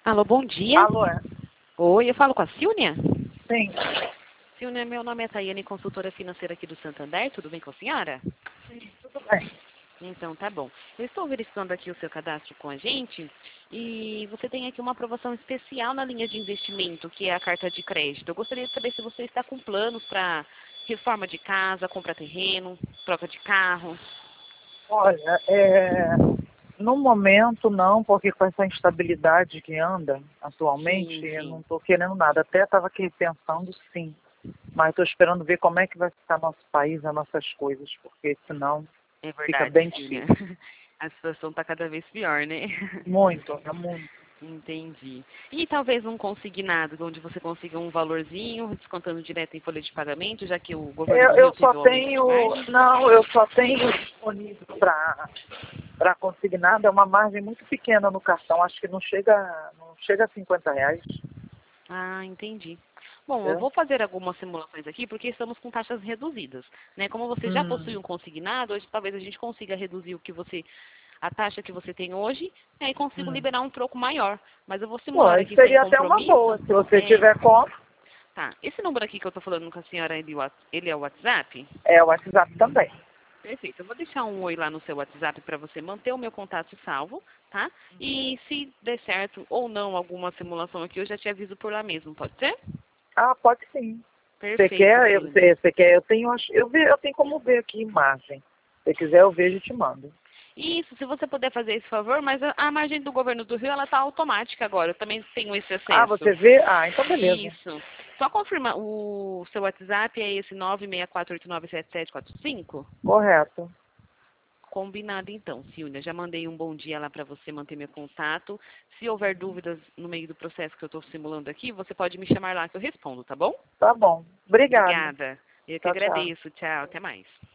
Alô, bom dia. Alô, é? Oi, eu falo com a Silnia? Sim. Silnia, meu nome é Tayane, consultora financeira aqui do Santander. Tudo bem com a senhora? Sim, tudo bem. Então, tá bom. Eu estou verificando aqui o seu cadastro com a gente e você tem aqui uma aprovação especial na linha de investimento, que é a carta de crédito. Eu gostaria de saber se você está com planos para reforma de casa, compra terreno, troca de carro. Olha, no momento não, porque com essa instabilidade que anda atualmente, Sim, eu não sim. estou querendo nada. Até estava aqui pensando sim, mas estou esperando ver como é que vai ficar nosso país, as nossas coisas, porque senão É fica verdade, bem Silnia. difícil. A situação está cada vez pior, né? Muito, é muito. Entendi. E talvez um consignado, onde você consiga um valorzinho, descontando direto em folha de pagamento, já que o governo do Eu Rio só teve o aumento de tenho, margem? não, eu só tenho disponível para consignado, é uma margem muito pequena no cartão, acho que não chega a R$ 50, Ah, entendi. Bom, eu entendeu? vou fazer algumas simulações aqui, porque estamos com taxas reduzidas, né? Como você já possui um consignado, hoje talvez a gente consiga reduzir a taxa que você tem hoje, e aí consigo Hum. liberar um troco maior. Mas eu vou Pô, simular aí aqui sem seria até uma compromisso. boa, se você É, tiver como. tá. Esse número aqui que eu tô falando com a senhora, ele é o WhatsApp? É, o WhatsApp também. Perfeito. Eu vou deixar um oi lá no seu WhatsApp para você manter o meu contato salvo, tá? E se der certo ou não alguma simulação aqui, eu já te aviso por lá mesmo, pode ser? Ah, pode sim. Você Perfeito, quer? Silvia. Você quer? Eu tenho como ver aqui imagem. Se quiser, eu vejo e te mando. Isso, se você puder fazer esse favor, mas a margem do governo do Rio, ela tá automática agora. Eu também tenho esse Ah, acesso. você vê? Ah, então beleza. Isso. Só confirma, o seu WhatsApp é esse 964897745? Correto. Combinado então, Silvia. Já mandei um bom dia lá para você manter meu contato. Se houver dúvidas no meio do processo que eu estou simulando aqui, você pode me chamar lá que eu respondo, tá bom? Tá bom. Obrigada. Obrigada. Eu que Tchau, tchau. agradeço. Tchau, até mais.